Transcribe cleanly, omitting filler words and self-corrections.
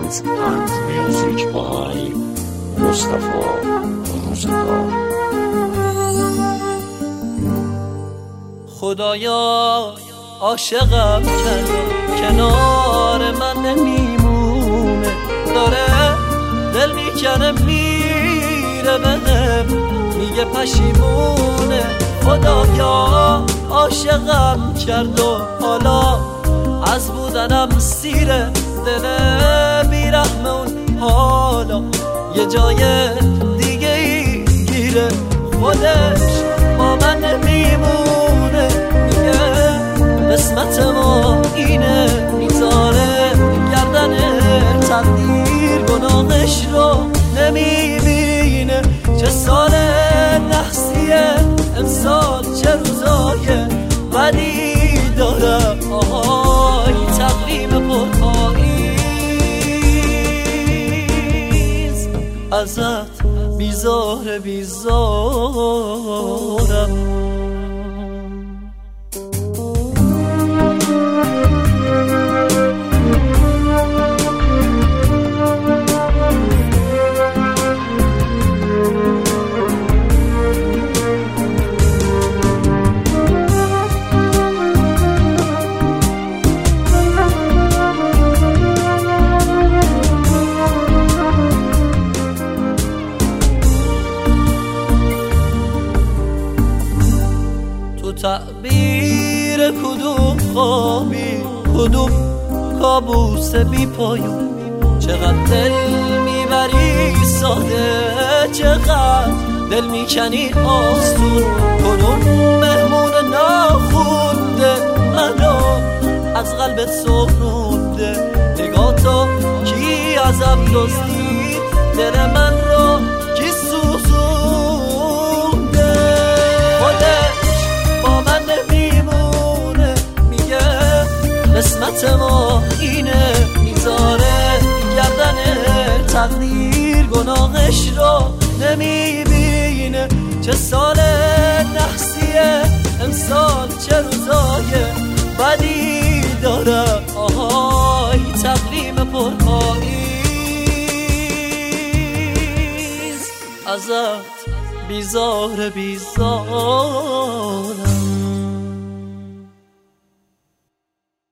Beats and music by Mustafa Roosevelt. خدایا عاشقم کرده کنار من نمیمونه، داره دل میکنه میره بهم میگه پشیمونه. خدایا عاشقم کرد و حالا از بودنم سیره، دل بیرحم اون حالا یه جای دیگه ای گیره. خودش با من نمیمونه، میگه قسمت ما اینه، میذاره گردن تقدیر گناهش رو نمیبینه. چه سال نحسیه امسال، چه روزای بدی داره، آهای تقویم پرپاییز ازت بیزارم. تعبیر کدوم خوابی، کدوم کابوس بی پایون، چقدر دل میبری ساده، چقدر دل میکنی آسون. کدوم مهمون ناخونده منو از قلبت سخنونده، نگاه تو کی ازم دزدید دل من رو کی سوزونده. قسمت ما اینه، میذاره گردن تقدیر گناهش رو نمیبینه. چه سال نحسیه امسال، چه روزای بدی داره، آهای تقویم پرپاییز ازت بیزارم.